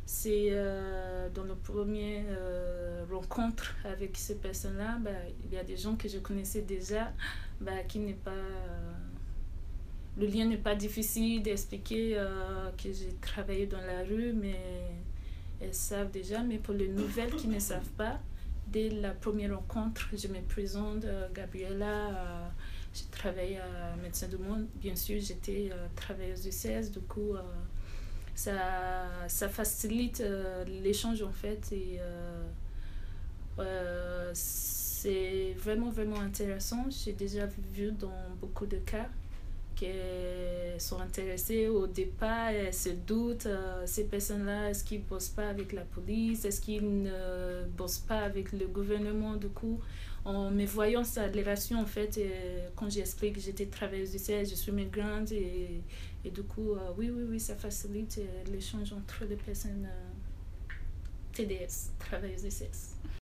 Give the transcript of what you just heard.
c'est dans le premier rencontre avec ces personnes-là, il y a des gens que je connaissais déjà, qui n'est pas... le lien n'est pas difficile d'expliquer que j'ai travaillé dans la rue, mais elles savent déjà. Mais pour les nouvelles qui ne savent pas, dès la première rencontre, je me présente, Gabriella, j'ai travaillé à Médecins du Monde. Bien sûr, j'étais travailleuse du CS, du coup, ça facilite l'échange en fait. Et c'est vraiment, vraiment intéressant. J'ai déjà vu dans beaucoup de cas qu'elles sont intéressées au départ, elles se doutent, ces personnes-là, est-ce qu'ils ne bossent pas avec la police, est-ce qu'ils ne bossent pas avec le gouvernement, du coup, en me voyant sa relation, en fait, quand j'explique que j'étais travailleuse du CS, je suis migrante, et du coup, oui, oui, oui, ça facilite l'échange entre les personnes TDS, travailleuses du CS.